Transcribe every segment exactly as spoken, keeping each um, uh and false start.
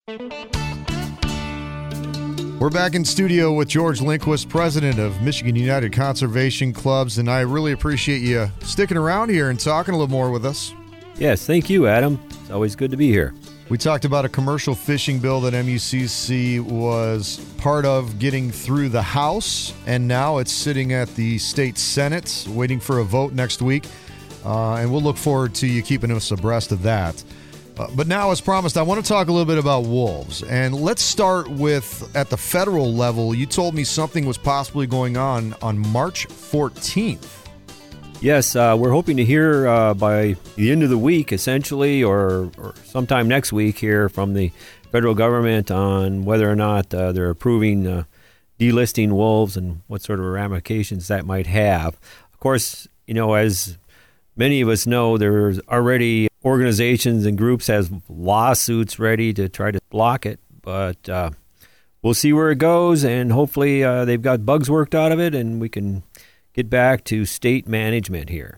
We're back in studio with George Lindquist, president of Michigan United Conservation Clubs, and I really appreciate you sticking around here and talking a little more with us. Yes, thank you, Adam. It's always good to be here. We talked about a commercial fishing bill that M U C C was part of getting through the House, and now it's sitting at the state Senate, waiting for a vote next week, uh, and we'll look forward to you keeping us abreast of that. Uh, but now, as promised, I want to talk a little bit about wolves. And let's start with, at the federal level, you told me something was possibly going on on March fourteenth. Yes, uh, we're hoping to hear uh, by the end of the week, essentially, or, or sometime next week here from the federal government on whether or not uh, they're approving uh, delisting wolves and what sort of ramifications that might have. Of course, you know, as many of us know, there's already organizations and groups has lawsuits ready to try to block it, but uh, we'll see where it goes, and hopefully uh, they've got bugs worked out of it, and we can get back to state management here.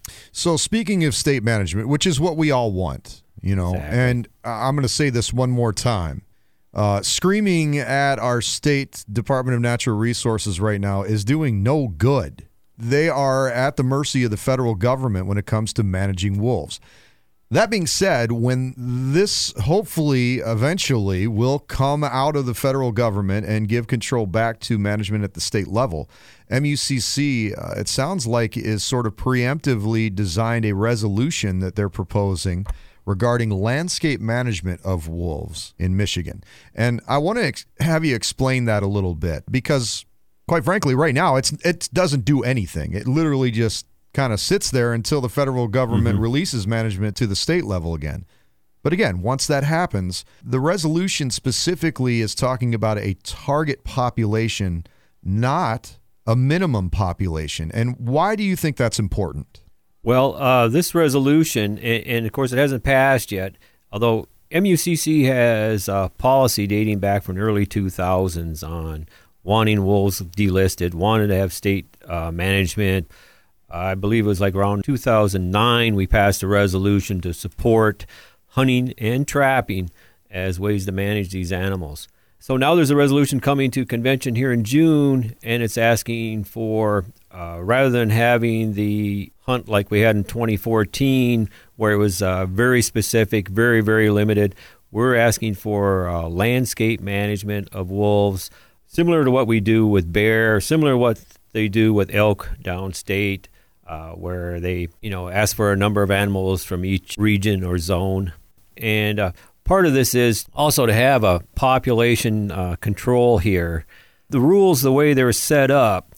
So speaking of state management, which is what we all want, you know, Exactly. and I'm going to say this one more time. Uh, screaming at our state Department of Natural Resources right now is doing no good. They are at the mercy of the federal government when it comes to managing wolves. That being said, when this hopefully eventually will come out of the federal government and give control back to management at the state level, M U C C, uh, it sounds like, is sort of preemptively designed a resolution that they're proposing regarding landscape management of wolves in Michigan. And I want to ex- have you explain that a little bit, because quite frankly, right now, it's it doesn't do anything. It literally just kind of sits there until the federal government mm-hmm. releases management to the state level again. But again, once that happens, the resolution specifically is talking about a target population, not a minimum population. And why do you think that's important? Well, uh, this resolution, and, and of course it hasn't passed yet, although M U C C has a policy dating back from the early two thousands on wanting wolves delisted, wanted to have state uh, management. I believe it was like around two thousand nine we passed a resolution to support hunting and trapping as ways to manage these animals. So now there's a resolution coming to convention here in June, and it's asking for, uh, rather than having the hunt like we had in twenty fourteen, where it was uh, very specific, very, very limited, we're asking for uh, landscape management of wolves, similar to what we do with bear, similar to what they do with elk downstate. Uh, where they, you know, ask for a number of animals from each region or zone. And uh, part of this is also to have a population uh, control here. The rules, the way they're set up,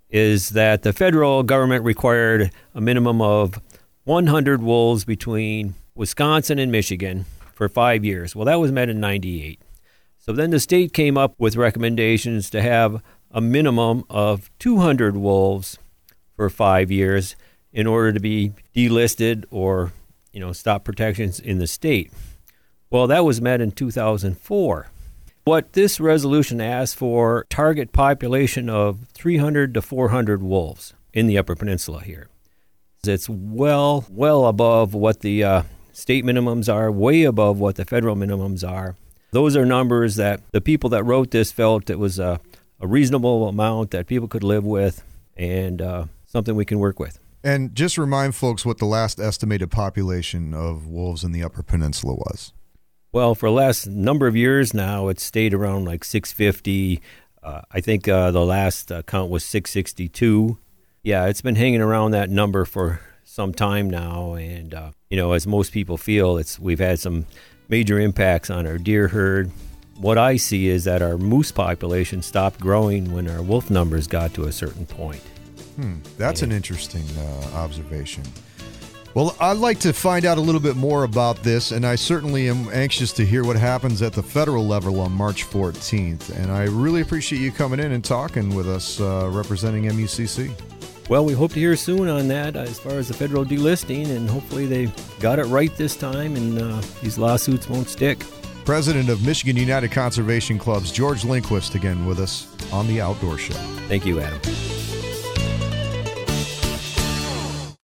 is that the federal government required a minimum of one hundred wolves between Wisconsin and Michigan for five years. Well, that was met in ninety-eight. So then the state came up with recommendations to have a minimum of two hundred wolves for five years in order to be delisted or, you know, stop protections in the state. Well, that was met in two thousand four. What this resolution asks for, target population of three hundred to four hundred wolves in the Upper Peninsula here. It's well, well above what the uh, state minimums are, way above what the federal minimums are. Those are numbers that the people that wrote this felt it was a, a reasonable amount that people could live with, and uh, something we can work with. And just remind folks what the last estimated population of wolves in the Upper Peninsula was. Well, for the last number of years now, it's stayed around like six fifty. Uh, I think uh, the last uh, count was six sixty-two. Yeah, it's been hanging around that number for some time now. And, uh, you know, as most people feel, it's we've had some major impacts on our deer herd. What I see is that our moose population stopped growing when our wolf numbers got to a certain point. Hmm, that's an interesting uh, observation. Well, I'd like to find out a little bit more about this, and I certainly am anxious to hear what happens at the federal level on March fourteenth. And I really appreciate you coming in and talking with us, uh, representing M U C C. Well, we hope to hear soon on that as far as the federal delisting, and hopefully they got it right this time and uh, these lawsuits won't stick. President of Michigan United Conservation Clubs, George Lindquist, again with us on The Outdoor Show. Thank you, Adam.